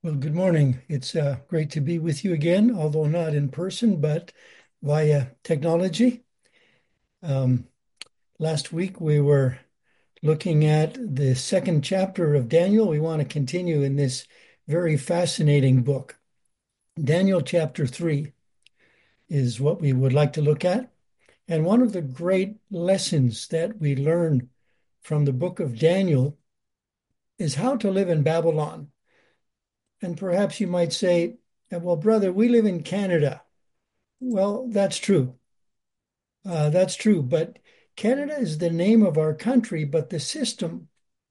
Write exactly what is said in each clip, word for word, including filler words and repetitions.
Well, good morning. It's uh, great to be with you again, although not in person, but via technology. Um, Last week we were looking at the second chapter of Daniel. We want to continue in this very fascinating book. Daniel chapter three is what we would like to look at. And one of the great lessons that we learn from the book of Daniel is how to live in Babylon. And perhaps you might say, well, brother, we live in Canada. Well, that's true. Uh, that's true. But Canada is the name of our country, but the system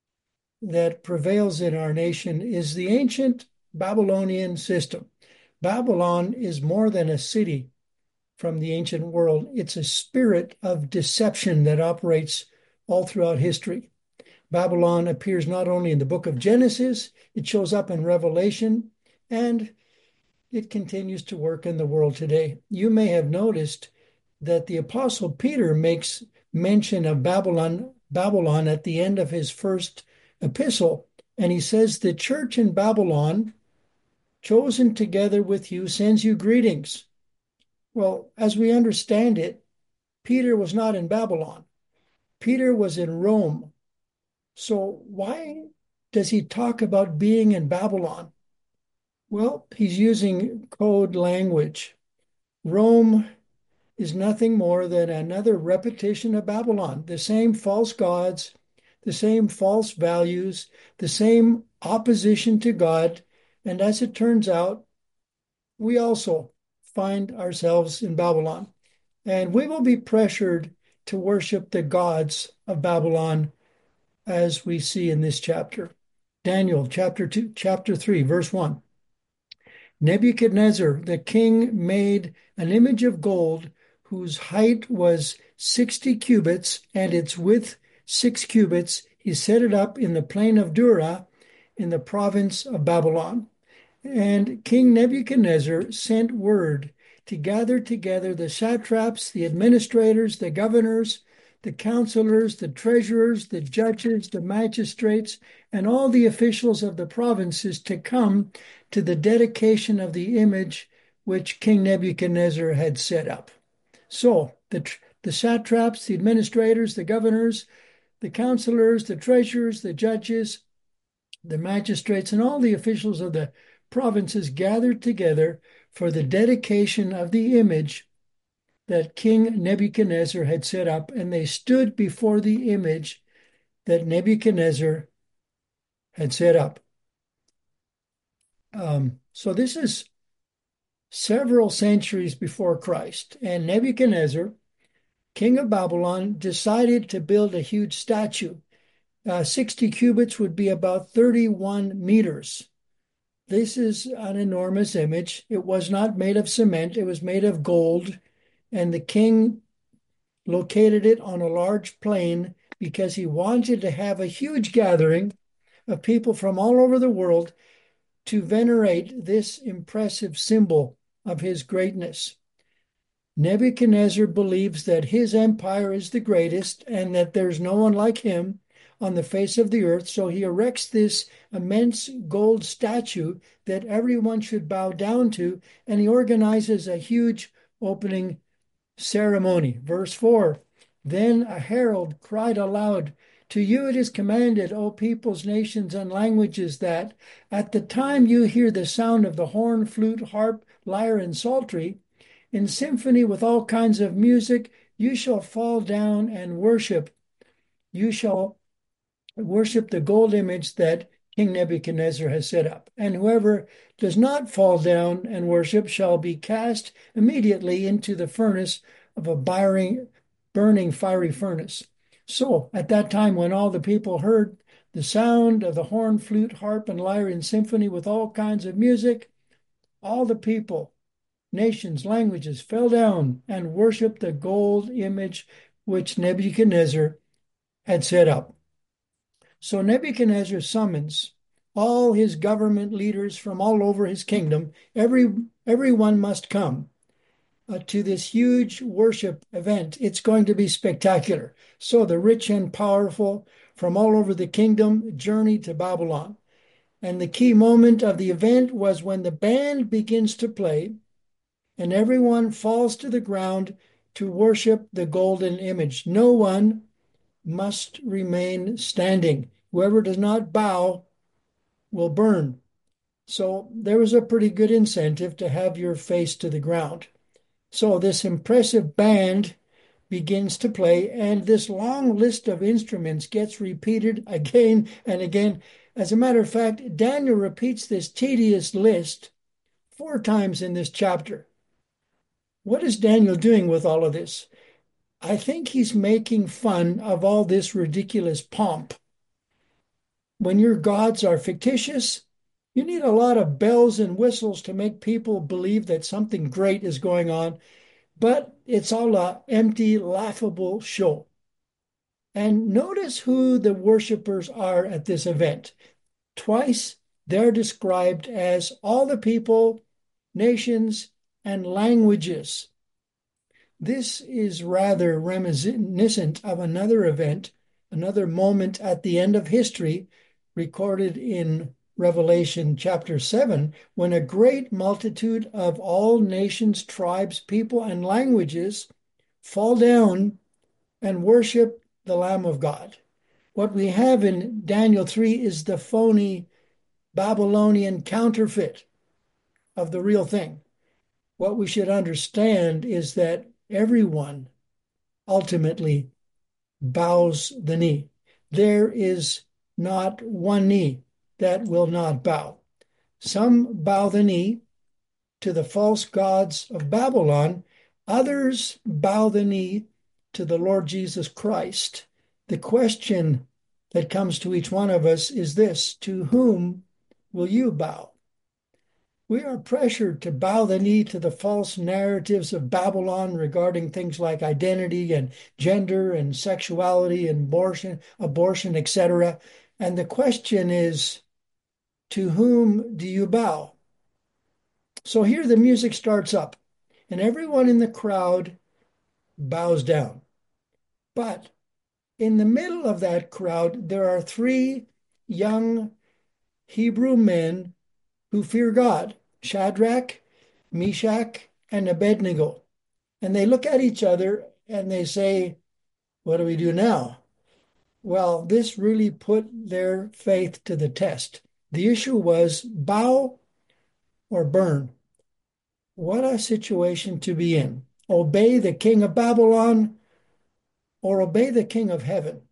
that prevails in our nation is the ancient Babylonian system. Babylon is more than a city from the ancient world, it's a spirit of deception that operates all throughout history. Babylon appears not only in the book of Genesis, it shows up in Revelation, and it continues to work in the world today. You may have noticed that the Apostle Peter makes mention of Babylon, Babylon at the end of his first epistle, and he says, "The church in Babylon, chosen together with you, sends you greetings." Well, as we understand it, Peter was not in Babylon. Peter was in Rome. So why does he talk about being in Babylon? Well, he's using code language. Rome is nothing more than another repetition of Babylon, the same false gods, the same false values, the same opposition to God. And as it turns out, we also find ourselves in Babylon. And we will be pressured to worship the gods of Babylon as we see in this chapter. Daniel chapter two, chapter three, verse one. Nebuchadnezzar, the king, made an image of gold whose height was sixty cubits and its width six cubits. He set it up in the plain of Dura in the province of Babylon. And King Nebuchadnezzar sent word to gather together the satraps, the administrators, the governors, the counselors, the treasurers, the judges, the magistrates, and all the officials of the provinces to come to the dedication of the image which King Nebuchadnezzar had set up. So the, the satraps, the administrators, the governors, the counselors, the treasurers, the judges, the magistrates, and all the officials of the provinces gathered together for the dedication of the image that King Nebuchadnezzar had set up, and they stood before the image that Nebuchadnezzar had set up. Um, so this is several centuries before Christ, and Nebuchadnezzar, king of Babylon, decided to build a huge statue. Uh, sixty cubits would be about thirty-one meters. This is an enormous image. It was not made of cement, it was made of gold, and the king located it on a large plain because he wanted to have a huge gathering of people from all over the world to venerate this impressive symbol of his greatness. Nebuchadnezzar believes that his empire is the greatest and that there's no one like him on the face of the earth, so he erects this immense gold statue that everyone should bow down to, and he organizes a huge opening ceremony. Verse four. Then a herald cried aloud, "To you it is commanded, O peoples, nations, and languages, that at the time you hear the sound of the horn, flute, harp, lyre, and psaltery, in symphony with all kinds of music, you shall fall down and worship. You shall worship the gold image that King Nebuchadnezzar has set up. And whoever does not fall down and worship shall be cast immediately into the furnace of a burning, burning fiery furnace." So at that time, when all the people heard the sound of the horn, flute, harp, and lyre in symphony with all kinds of music, all the people, nations, languages fell down and worshiped the gold image which Nebuchadnezzar had set up. So Nebuchadnezzar summons all his government leaders from all over his kingdom. Every everyone must come uh, to this huge worship event. It's going to be spectacular. So the rich and powerful from all over the kingdom journey to Babylon. And the key moment of the event was when the band begins to play and everyone falls to the ground to worship the golden image. No one must remain standing. Whoever does not bow will burn. So there was a pretty good incentive to have your face to the ground. So this impressive band begins to play, and this long list of instruments gets repeated again and again. As a matter of fact, Daniel repeats this tedious list four times in this chapter. What is Daniel doing with all of this? I think he's making fun of all this ridiculous pomp. When your gods are fictitious, you need a lot of bells and whistles to make people believe that something great is going on, but it's all a empty, laughable show. And notice who the worshipers are at this event. Twice they're described as all the people, nations, and languages. This is rather reminiscent of another event, another moment at the end of history, recorded in Revelation chapter seven, when a great multitude of all nations, tribes, people, and languages fall down and worship the Lamb of God. What we have in Daniel three is the phony Babylonian counterfeit of the real thing. What we should understand is that everyone ultimately bows the knee. There is not one knee that will not bow. Some bow the knee to the false gods of Babylon. Others bow the knee to the Lord Jesus Christ. The question that comes to each one of us is this: to whom will you bow? We are pressured to bow the knee to the false narratives of Babylon regarding things like identity and gender and sexuality and abortion, abortion, et cetera. And the question is, to whom do you bow? So here the music starts up, and everyone in the crowd bows down. But in the middle of that crowd, there are three young Hebrew men who fear God: Shadrach, Meshach, and Abednego. And they look at each other and they say, what do we do now? Well, this really put their faith to the test. The issue was bow or burn. What a situation to be in. Obey the king of Babylon or obey the king of heaven.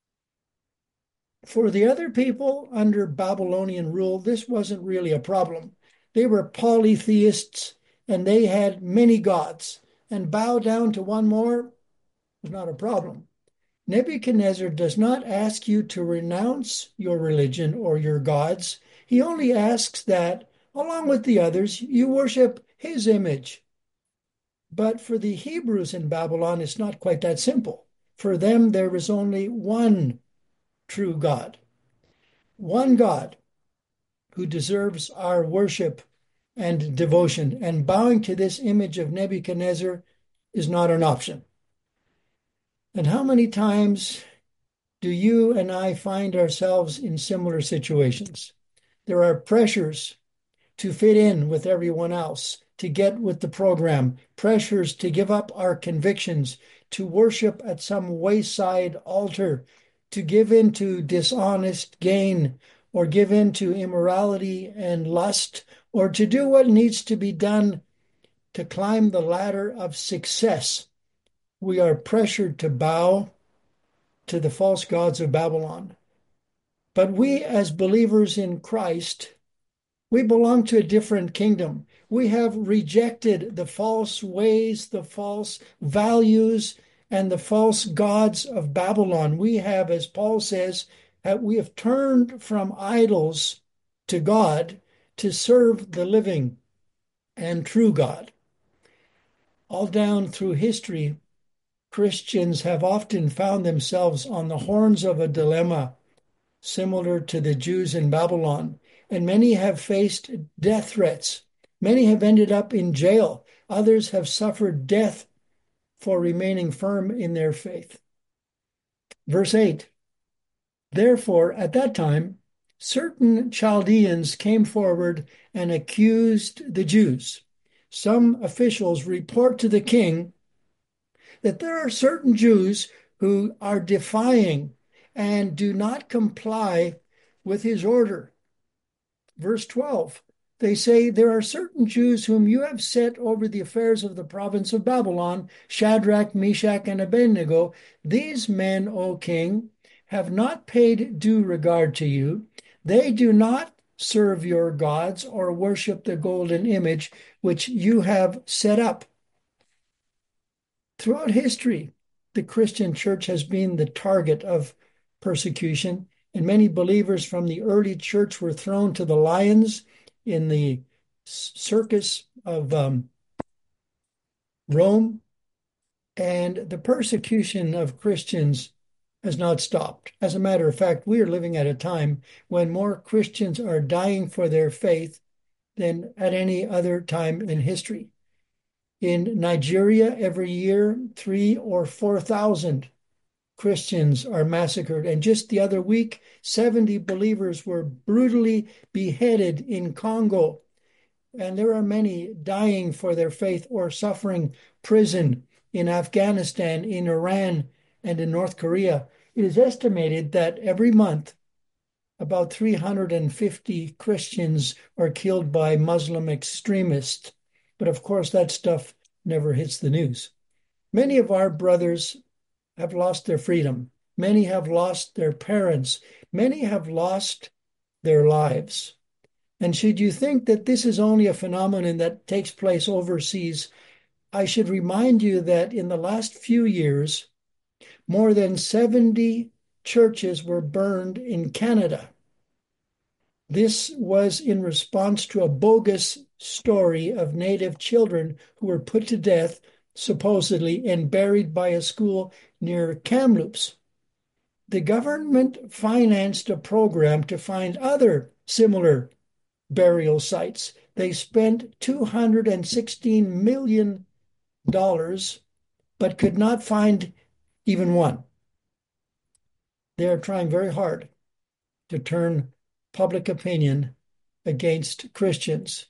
For the other people under Babylonian rule, this wasn't really a problem. They were polytheists and they had many gods, and bow down to one more was not a problem. Nebuchadnezzar does not ask you to renounce your religion or your gods. He only asks that, along with the others, you worship his image. But for the Hebrews in Babylon, it's not quite that simple. For them, there is only one true God, one God who deserves our worship and devotion. And bowing to this image of Nebuchadnezzar is not an option. And how many times do you and I find ourselves in similar situations? There are pressures to fit in with everyone else, to get with the program, pressures to give up our convictions, to worship at some wayside altar, to give in to dishonest gain, or give in to immorality and lust, or to do what needs to be done to climb the ladder of success. We are pressured to bow to the false gods of Babylon. But we, as believers in Christ, we belong to a different kingdom. We have rejected the false ways, the false values, and the false gods of Babylon. We have, as Paul says, we have turned from idols to God to serve the living and true God. All down through history, Christians have often found themselves on the horns of a dilemma similar to the Jews in Babylon, and many have faced death threats. Many have ended up in jail. Others have suffered death for remaining firm in their faith. Verse eight, therefore, at that time, certain Chaldeans came forward and accused the Jews. Some officials report to the king that there are certain Jews who are defying and do not comply with his order. Verse twelve, they say, there are certain Jews whom you have set over the affairs of the province of Babylon, Shadrach, Meshach, and Abednego. These men, O king, have not paid due regard to you. They do not serve your gods or worship the golden image which you have set up. Throughout history, the Christian church has been the target of persecution, and many believers from the early church were thrown to the lions in the circus of um, Rome, and the persecution of Christians has not stopped. As a matter of fact, we are living at a time when more Christians are dying for their faith than at any other time in history. In Nigeria, every year, three or four thousand Christians are massacred. And just the other week, seventy believers were brutally beheaded in Congo. And there are many dying for their faith or suffering prison in Afghanistan, in Iran, and in North Korea. It is estimated that every month, about three hundred fifty Christians are killed by Muslim extremists. But of course, that stuff never hits the news. Many of our brothers have lost their freedom. Many have lost their parents. Many have lost their lives. And should you think that this is only a phenomenon that takes place overseas, I should remind you that in the last few years, more than seventy churches were burned in Canada. This was in response to a bogus story of Native children who were put to death, supposedly, and buried by a school near Kamloops. The government financed a program to find other similar burial sites. They spent two hundred sixteen million dollars, but could not find even one. They are trying very hard to turn public opinion against Christians.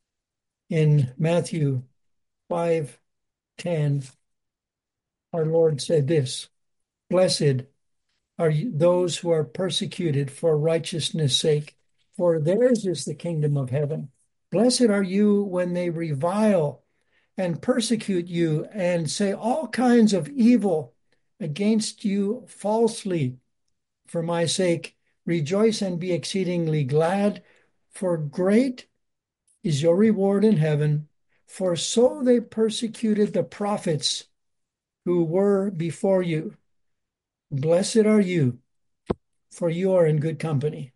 In Matthew five ten, our Lord said this, blessed are those who are persecuted for righteousness' sake, for theirs is the kingdom of heaven. Blessed are you when they revile and persecute you and say all kinds of evil against you falsely for my sake. Rejoice and be exceedingly glad, for great is your reward in heaven. For so they persecuted the prophets who were before you. Blessed are you, for you are in good company.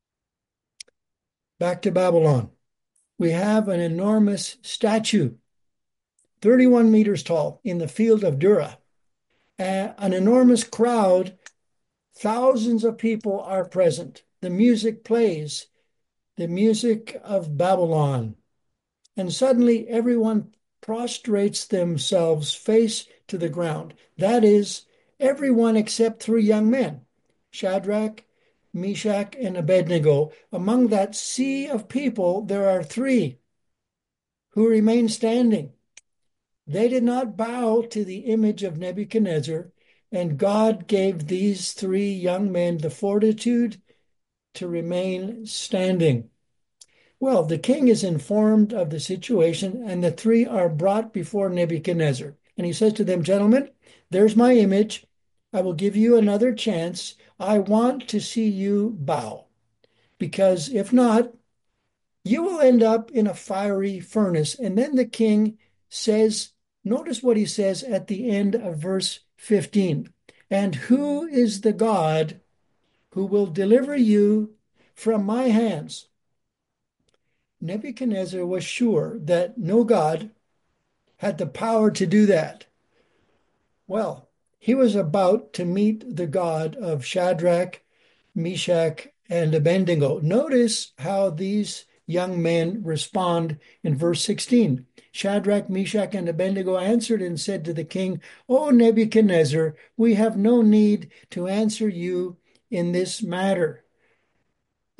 Back to Babylon. We have an enormous statue, thirty-one meters tall, in the field of Dura. Uh, an enormous crowd. Thousands of people are present. The music plays, the music of Babylon. And suddenly everyone prostrates themselves face to the ground. That is, everyone except three young men, Shadrach, Meshach, and Abednego. Among that sea of people, there are three who remain standing. They did not bow to the image of Nebuchadnezzar, and God gave these three young men the fortitude to remain standing. Well, the king is informed of the situation, and the three are brought before Nebuchadnezzar. And he says to them, gentlemen, there's my image. I will give you another chance. I want to see you bow, because if not, you will end up in a fiery furnace. And then the king says, notice what he says at the end of verse fifteen. And who is the God who will deliver you from my hands? Nebuchadnezzar was sure that no God had the power to do that. Well, he was about to meet the God of Shadrach, Meshach, and Abednego. Notice how these young men respond in verse sixteen. Shadrach, Meshach, and Abednego answered and said to the king, O Nebuchadnezzar, we have no need to answer you in this matter.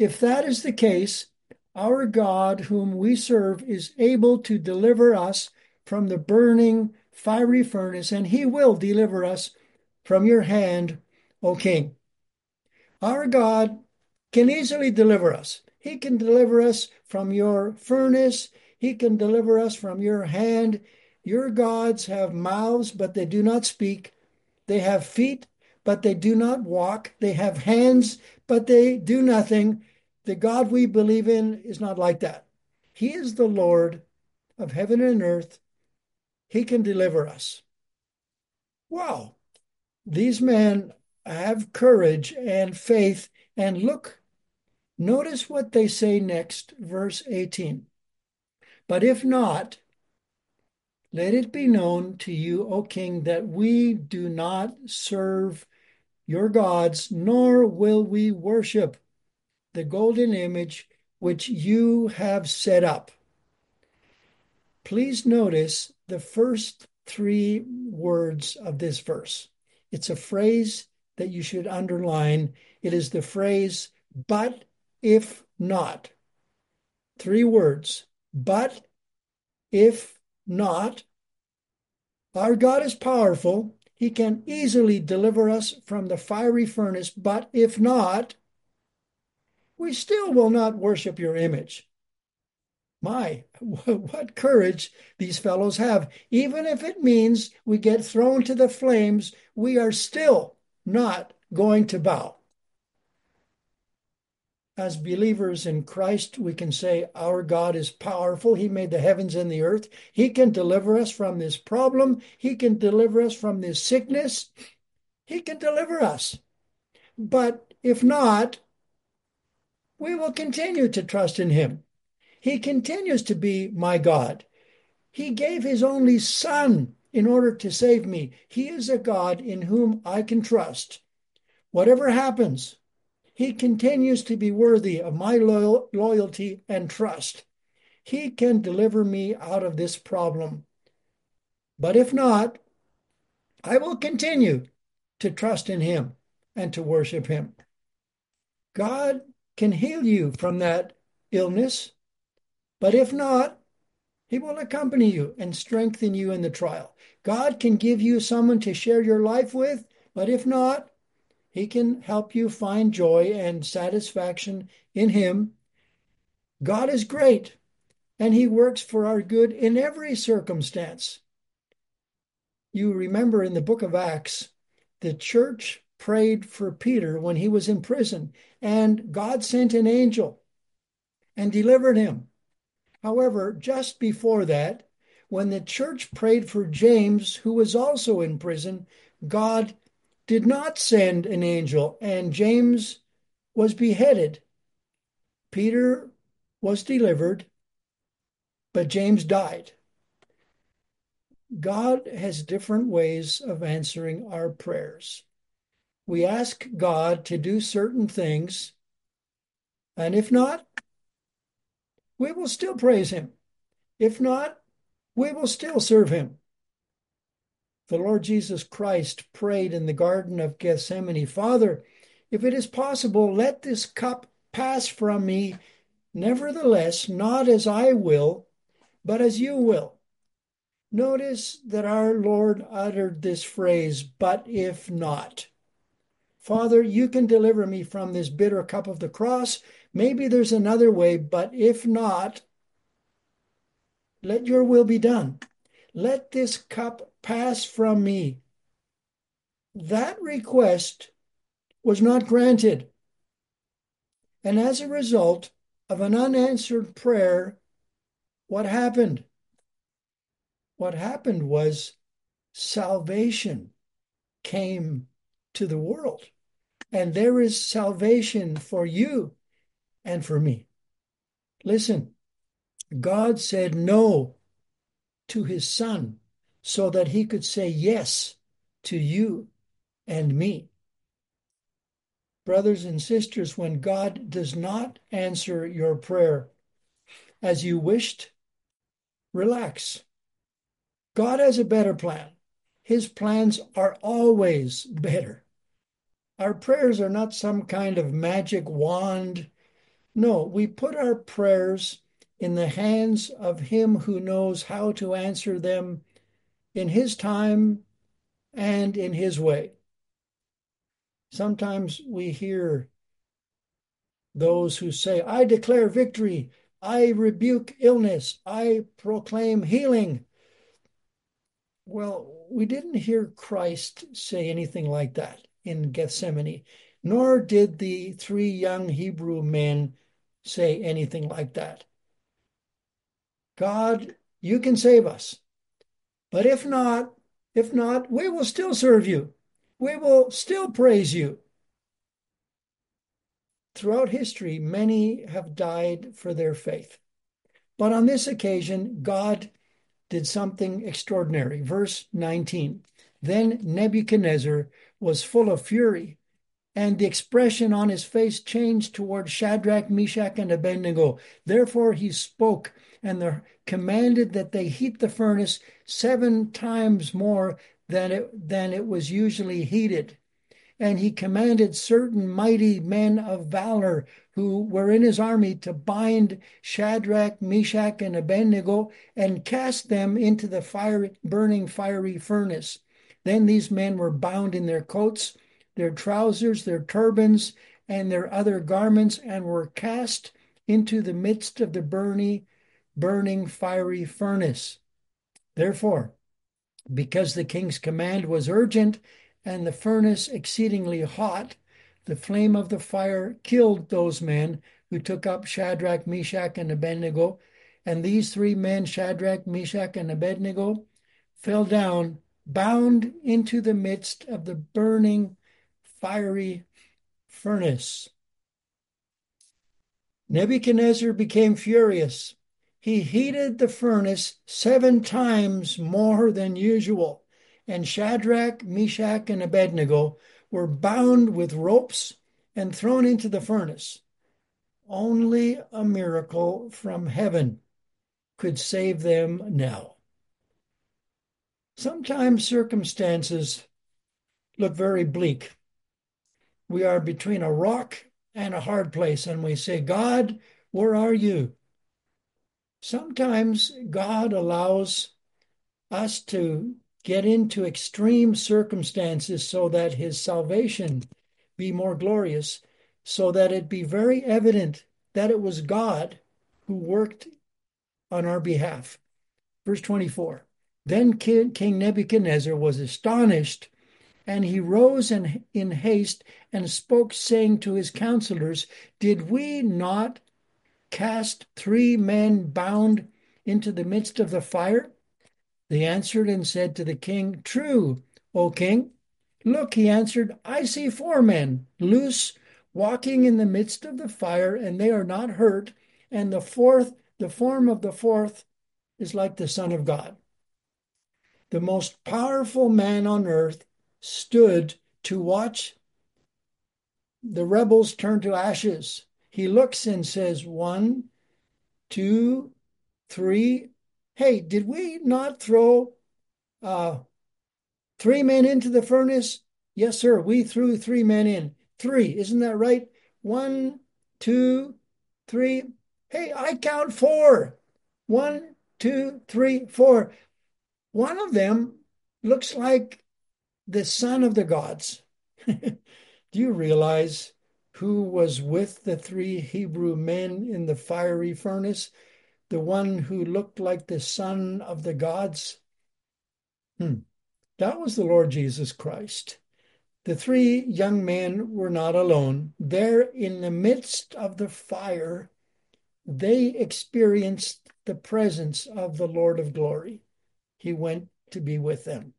If that is the case, our God, whom we serve, is able to deliver us from the burning fiery furnace, and he will deliver us from your hand, O king. Our God can easily deliver us. He can deliver us from your furnace. He can deliver us from your hand. Your gods have mouths, but they do not speak. They have feet, but they do not walk. They have hands, but they do nothing. The God we believe in is not like that. He is the Lord of heaven and earth. He can deliver us. Wow. These men have courage and faith. And look, notice what they say next, verse eighteen. But if not, let it be known to you, O king, that we do not serve your gods, nor will we worship the golden image which you have set up. Please notice the first three words of this verse. It's a phrase that you should underline. It is the phrase, but if not. Three words, but if not. Our God is powerful. He can easily deliver us from the fiery furnace, but if not, we still will not worship your image. My, what courage these fellows have. Even if it means we get thrown to the flames, we are still not going to bow. As believers in Christ, we can say our God is powerful. He made the heavens and the earth. He can deliver us from this problem. He can deliver us from this sickness. He can deliver us. But if not, we will continue to trust in him. He continues to be my God. He gave his only Son in order to save me. He is a God in whom I can trust. Whatever happens, he continues to be worthy of my loyal, loyalty and trust. He can deliver me out of this problem. But if not, I will continue to trust in him and to worship him. God can heal you from that illness. But if not, he will accompany you and strengthen you in the trial. God can give you someone to share your life with, but if not, he can help you find joy and satisfaction in him. God is great, and he works for our good in every circumstance. You remember in the book of Acts, the church prayed for Peter when he was in prison, and God sent an angel and delivered him. However, just before that, when the church prayed for James, who was also in prison, God did not send an angel, and James was beheaded. Peter was delivered, but James died. God has different ways of answering our prayers. We ask God to do certain things, and if not, we will still praise him. If not, we will still serve him. The Lord Jesus Christ prayed in the Garden of Gethsemane, Father, if it is possible, let this cup pass from me. Nevertheless, not as I will, but as you will. Notice that our Lord uttered this phrase, but if not. Father, you can deliver me from this bitter cup of the cross. Maybe there's another way, but if not, let your will be done. Let this cup pass from me. That request was not granted. And as a result of an unanswered prayer, what happened? What happened was salvation came to the world. And there is salvation for you and for me. Listen, God said no to his Son so that he could say yes to you and me. Brothers and sisters, when God does not answer your prayer as you wished, relax. God has a better plan. His plans are always better. Our prayers are not some kind of magic wand No, we put our prayers in the hands of him who knows how to answer them in his time and in his way. Sometimes we hear those who say, I declare victory, I rebuke illness, I proclaim healing. Well, we didn't hear Christ say anything like that in Gethsemane, nor did the three young Hebrew men say anything like that. God, you can save us. But if not, if not, we will still serve you. We will still praise you. Throughout history, many have died for their faith. But on this occasion, God did something extraordinary. Verse nineteen. Then Nebuchadnezzar was full of fury, and the expression on his face changed toward Shadrach, Meshach, and Abednego. Therefore he spoke and the, commanded that they heat the furnace seven times more than it, than it was usually heated. And he commanded certain mighty men of valor who were in his army to bind Shadrach, Meshach, and Abednego and cast them into the fire, burning fiery furnace. Then these men were bound in their coats, their trousers, their turbans, and their other garments, and were cast into the midst of the burning, burning fiery furnace. Therefore, because the king's command was urgent and the furnace exceedingly hot, the flame of the fire killed those men who took up Shadrach, Meshach, and Abednego. And these three men, Shadrach, Meshach, and Abednego, fell down, bound into the midst of the burning fiery furnace. Nebuchadnezzar became furious. He heated the furnace seven times more than usual, and Shadrach, Meshach, and Abednego were bound with ropes and thrown into the furnace. Only a miracle from heaven could save them now. Sometimes circumstances look very bleak. We are between a rock and a hard place, and we say, God, where are you? Sometimes God allows us to get into extreme circumstances so that his salvation be more glorious, so that it be very evident that it was God who worked on our behalf. Verse twenty-four. Then King Nebuchadnezzar was astonished, and he rose in, in haste and spoke, saying to his counselors, Did we not cast three men bound into the midst of the fire? They answered and said to the king, True, O king. Look, he answered, I see four men loose, walking in the midst of the fire, and they are not hurt. And the fourth, the form of the fourth is like the Son of God. The most powerful man on earth stood to watch the rebels turn to ashes. He looks and says, One, two, three. Hey, did we not throw uh, three men into the furnace? Yes, sir. We threw three men in. Three, isn't that right? One, two, three. Hey, I count four. One, two, three, four. One of them looks like the son of the gods. Do you realize who was with the three Hebrew men in the fiery furnace? The one who looked like the son of the gods? Hmm. That was the Lord Jesus Christ. The three young men were not alone. There in the midst of the fire, they experienced the presence of the Lord of glory. He went to be with them.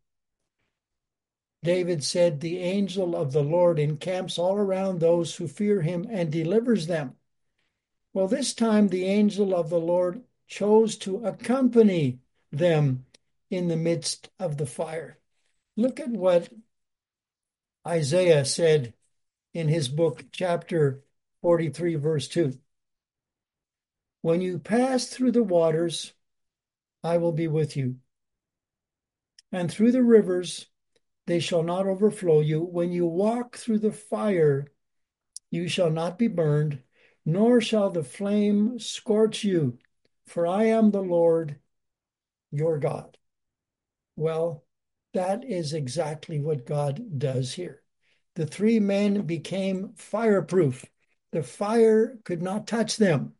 David said, The angel of the Lord encamps all around those who fear him and delivers them. Well, this time the angel of the Lord chose to accompany them in the midst of the fire. Look at what Isaiah said in his book, chapter forty-three, verse two. When you pass through the waters, I will be with you. And through the rivers, they shall not overflow you. When you walk through the fire, you shall not be burned, nor shall the flame scorch you, for I am the Lord your God. Well, that is exactly what God does here. The three men became fireproof. The fire could not touch them.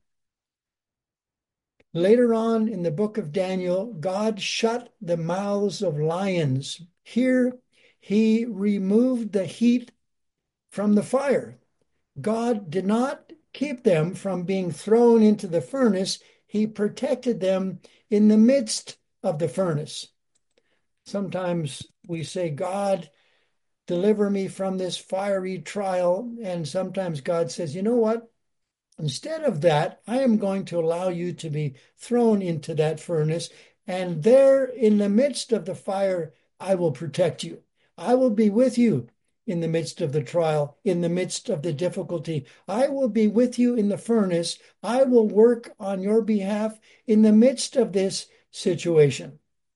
Later on in the book of Daniel, God shut the mouths of lions. Here, he removed the heat from the fire. God did not keep them from being thrown into the furnace. He protected them in the midst of the furnace. Sometimes we say, God, deliver me from this fiery trial. And sometimes God says, you know what? Instead of that, I am going to allow you to be thrown into that furnace. And there in the midst of the fire, I will protect you. I will be with you in the midst of the trial, in the midst of the difficulty. I will be with you in the furnace. I will work on your behalf in the midst of this situation.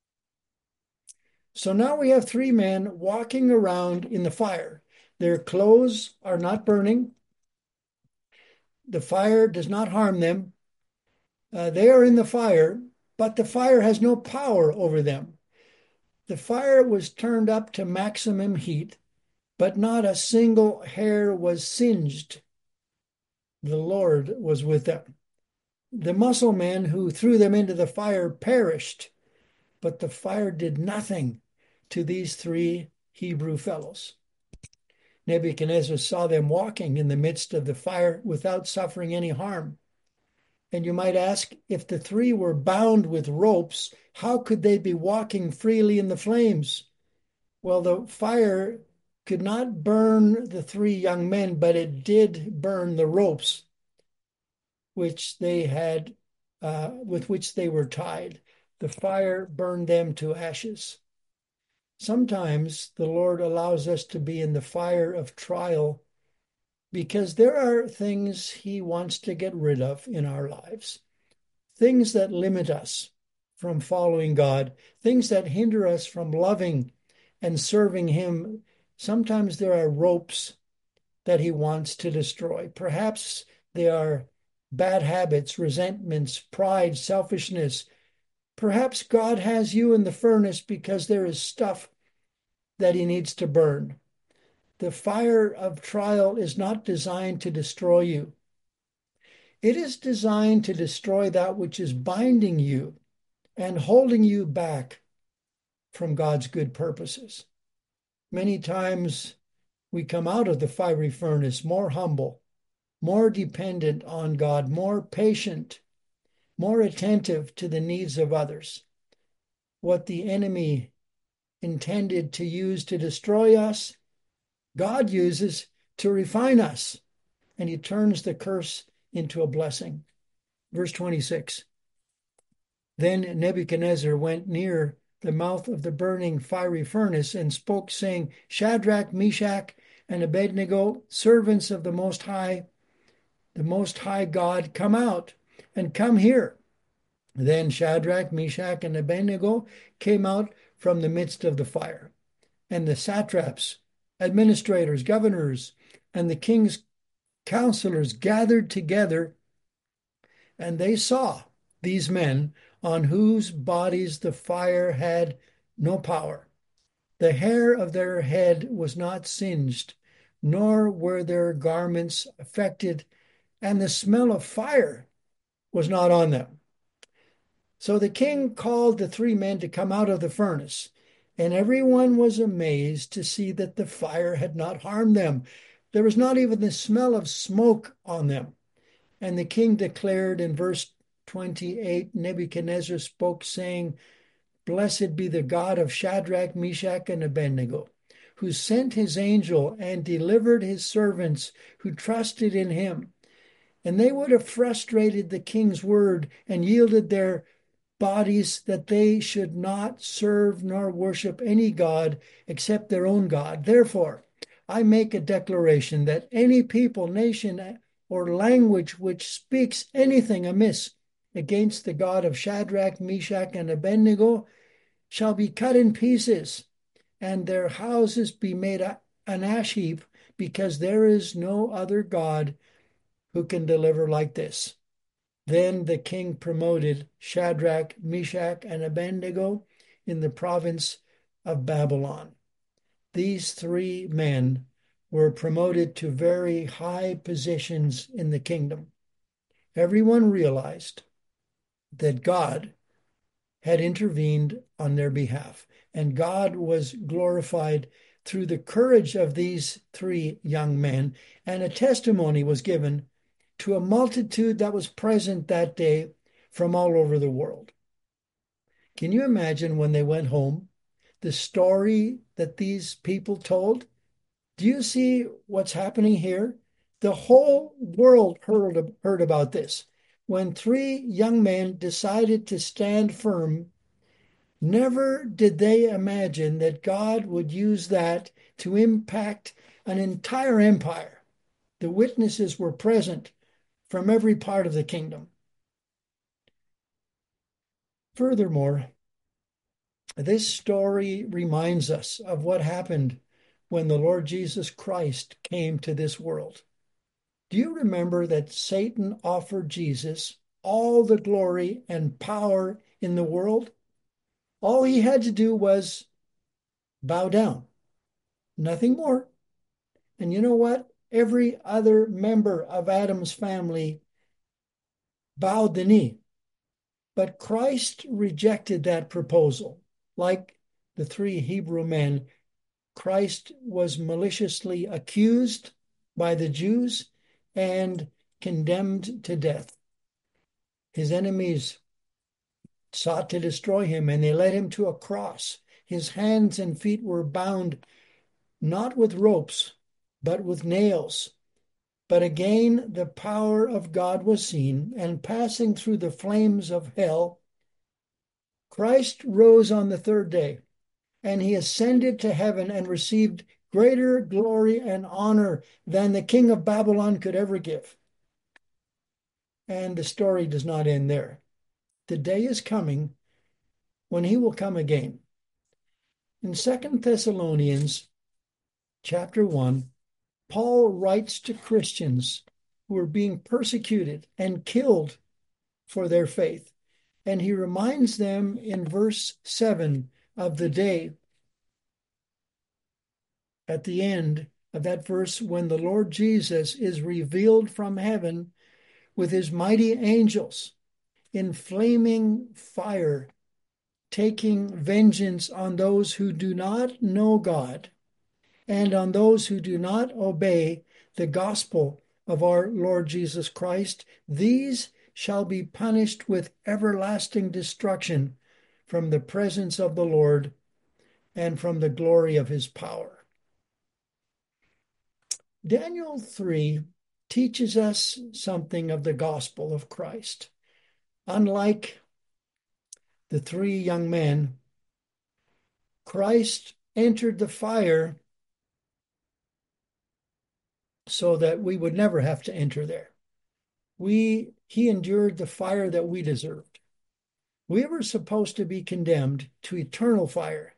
So now we have three men walking around in the fire. Their clothes are not burning. The fire does not harm them. Uh, they are in the fire, but the fire has no power over them. The fire was turned up to maximum heat, but not a single hair was singed. The Lord was with them. The muscle men who threw them into the fire perished, but the fire did nothing to these three Hebrew fellows. Nebuchadnezzar saw them walking in the midst of the fire without suffering any harm. And you might ask, if the three were bound with ropes, how could they be walking freely in the flames? Well, the fire could not burn the three young men, but it did burn the ropes which they had, uh, with which they were tied. The fire burned them to ashes. Sometimes the Lord allows us to be in the fire of trial because there are things he wants to get rid of in our lives, things that limit us from following God, things that hinder us from loving and serving him. Sometimes there are ropes that he wants to destroy. Perhaps they are bad habits, resentments, pride, selfishness. Perhaps God has you in the furnace because there is stuff that he needs to burn. The fire of trial is not designed to destroy you. It is designed to destroy that which is binding you and holding you back from God's good purposes. Many times we come out of the fiery furnace more humble, more dependent on God, more patient, more attentive to the needs of others. What the enemy intended to use to destroy us, God uses to refine us, and he turns the curse into a blessing. Verse twenty-six. Then Nebuchadnezzar went near the mouth of the burning fiery furnace and spoke, saying, Shadrach, Meshach, and Abednego, servants of the Most High, the Most High God, come out and come here. Then Shadrach, Meshach, and Abednego came out from the midst of the fire. And the satraps, administrators, governors, and the king's counselors gathered together, and they saw these men on whose bodies the fire had no power. The hair of their head was not singed, nor were their garments affected, and the smell of fire was not on them. So the king called the three men to come out of the furnace, and everyone was amazed to see that the fire had not harmed them. There was not even the smell of smoke on them. And the king declared in verse twenty-eight, Nebuchadnezzar spoke, saying, Blessed be the God of Shadrach, Meshach, and Abednego, who sent his angel and delivered his servants who trusted in him. And they would have frustrated the king's word and yielded their bodies that they should not serve nor worship any god except their own God. Therefore, I make a declaration that any people, nation, or language which speaks anything amiss against the God of Shadrach, Meshach, and Abednego shall be cut in pieces, and their houses be made an ash heap, because there is no other God who can deliver like this." Then the king promoted Shadrach, Meshach, and Abednego in the province of Babylon. These three men were promoted to very high positions in the kingdom. Everyone realized that God had intervened on their behalf, and God was glorified through the courage of these three young men, and a testimony was given to a multitude that was present that day from all over the world. Can you imagine when they went home, the story that these people told? Do you see what's happening here? The whole world heard, heard about this. When three young men decided to stand firm, never did they imagine that God would use that to impact an entire empire. The witnesses were present from every part of the kingdom. Furthermore, this story reminds us of what happened when the Lord Jesus Christ came to this world. Do you remember that Satan offered Jesus all the glory and power in the world? All he had to do was bow down, nothing more. And you know what? Every other member of Adam's family bowed the knee. But Christ rejected that proposal. Like the three Hebrew men, Christ was maliciously accused by the Jews and condemned to death. His enemies sought to destroy him, and they led him to a cross. His hands and feet were bound not with ropes, but with nails. But again, the power of God was seen, and passing through the flames of hell, Christ rose on the third day, and he ascended to heaven and received greater glory and honor than the king of Babylon could ever give. And the story does not end there. The day is coming when he will come again. In Second Thessalonians chapter one, Paul writes to Christians who are being persecuted and killed for their faith. And he reminds them in verse seven of the day at the end of that verse when the Lord Jesus is revealed from heaven with his mighty angels in flaming fire, taking vengeance on those who do not know God and on those who do not obey the gospel of our Lord Jesus Christ. These shall be punished with everlasting destruction from the presence of the Lord and from the glory of his power. Daniel three teaches us something of the gospel of Christ. Unlike the three young men, Christ entered the fire so that we would never have to enter there. We, he endured the fire that we deserved. We were supposed to be condemned to eternal fire.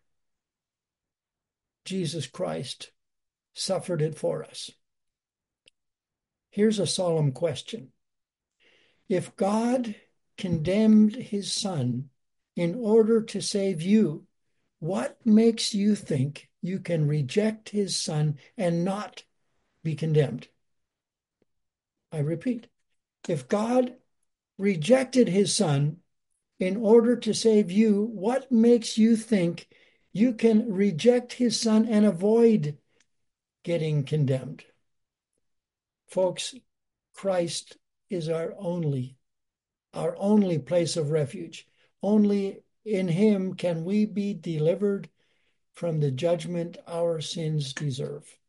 Jesus Christ suffered it for us. Here's a solemn question. If God condemned his son in order to save you, what makes you think you can reject his son and not be condemned? I repeat, if God rejected his son in order to save you, what makes you think you can reject his son and avoid getting condemned? Folks, Christ is our only, our only place of refuge. Only in him can we be delivered from the judgment our sins deserve.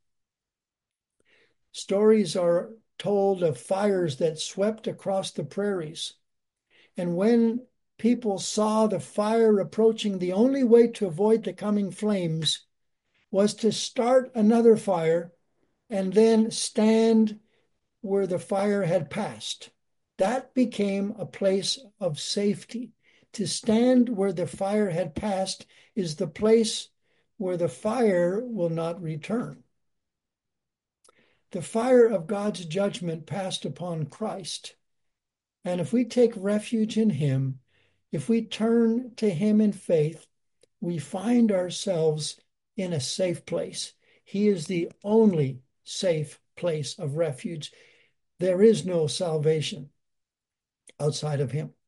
Stories are told of fires that swept across the prairies. And when people saw the fire approaching, the only way to avoid the coming flames was to start another fire and then stand where the fire had passed. That became a place of safety. To stand where the fire had passed is the place where the fire will not return. the fire of God's judgment passed upon Christ. And if we take refuge in him, if we turn to him in faith, we find ourselves in a safe place. He is the only safe place of refuge. There is no salvation outside of him.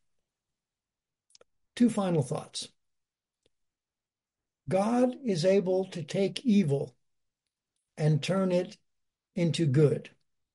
Two final thoughts. God is able to take evil and turn it into good.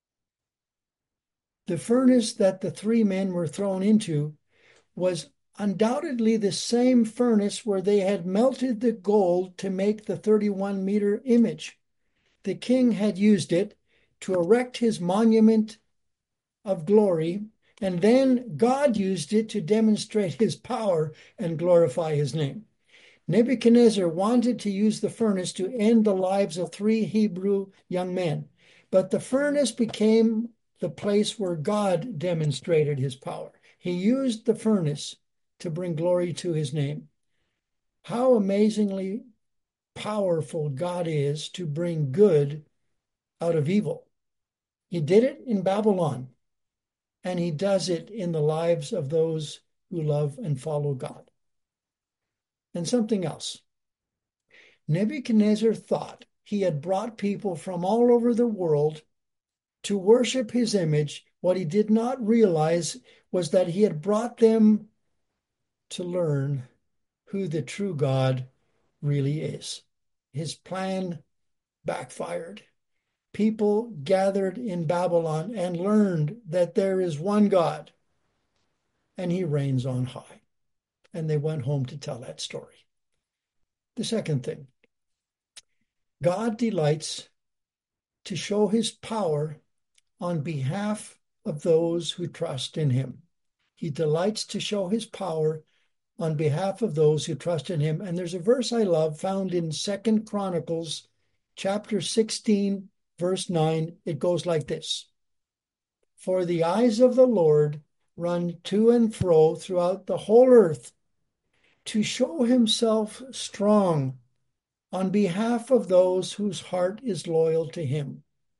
The furnace that the three men were thrown into was undoubtedly the same furnace where they had melted the gold to make the thirty-one meter image. The king had used it to erect his monument of glory, and then God used it to demonstrate his power and glorify his name. Nebuchadnezzar wanted to use the furnace to end the lives of three Hebrew young men, but the furnace became the place where God demonstrated his power. He used the furnace to bring glory to his name. How amazingly powerful God is to bring good out of evil. He did it in Babylon, and he does it in the lives of those who love and follow God. And something else. Nebuchadnezzar thought he had brought people from all over the world to worship his image. What he did not realize was that he had brought them to learn who the true God really is. His plan backfired. People gathered in Babylon and learned that there is one God, and he reigns on high. And they went home to tell that story. The second thing, God delights to show his power on behalf of those who trust in him. He delights to show his power on behalf of those who trust in him. And there's a verse I love found in Second Chronicles chapter sixteen, verse nine. It goes like this. For the eyes of the Lord run to and fro throughout the whole earth to show himself strong on behalf of those whose heart is loyal to him.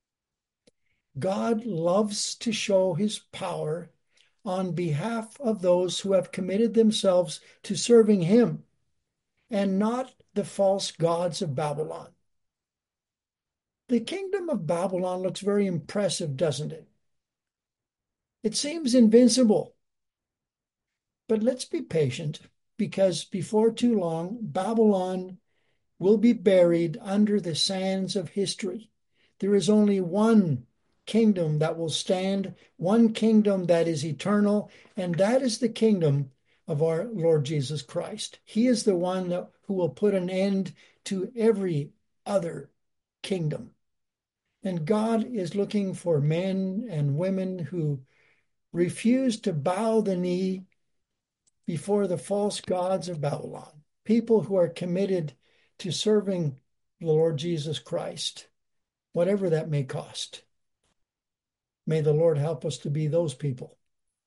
God loves to show his power on behalf of those who have committed themselves to serving him and not the false gods of Babylon. The kingdom of Babylon looks very impressive, doesn't it? It seems invincible. But let's be patient, because before too long, Babylon will be buried under the sands of history. There is only one kingdom that will stand, one kingdom that is eternal, and that is the kingdom of our Lord Jesus Christ. He is the one that, who will put an end to every other kingdom. And God is looking for men and women who refuse to bow the knee before the false gods of Babylon, people who are committed to serving the Lord Jesus Christ, whatever that may cost. May the Lord help us to be those people.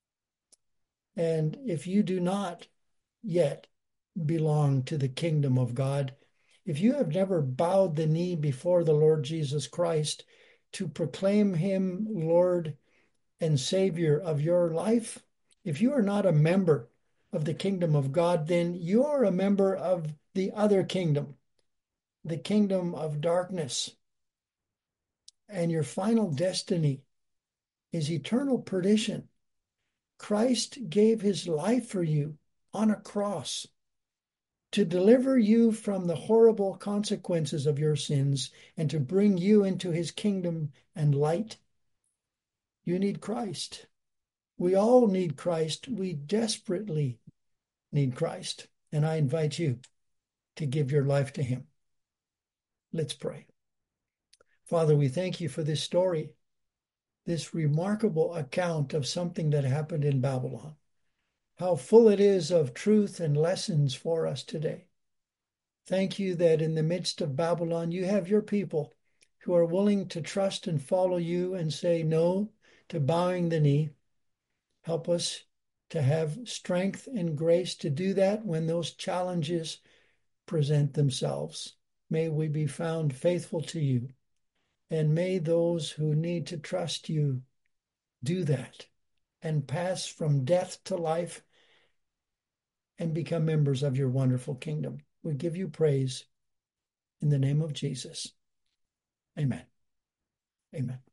And if you do not yet belong to the kingdom of God, if you have never bowed the knee before the Lord Jesus Christ to proclaim him Lord and Savior of your life, if you are not a member of the kingdom of God, then you are a member of the other kingdom, the kingdom of darkness. And your final destiny is eternal perdition. Christ gave his life for you on a cross to deliver you from the horrible consequences of your sins and to bring you into his kingdom and light. You need Christ. We all need Christ. We desperately need Christ. And I invite you to give your life to him. Let's pray. Father, we thank you for this story, this remarkable account of something that happened in Babylon. How full it is of truth and lessons for us today. Thank you that in the midst of Babylon, you have your people who are willing to trust and follow you and say no to bowing the knee. Help us to have strength and grace to do that when those challenges present themselves. May we be found faithful to you. And may those who need to trust you do that and pass from death to life and become members of your wonderful kingdom. We give you praise in the name of Jesus. Amen. Amen.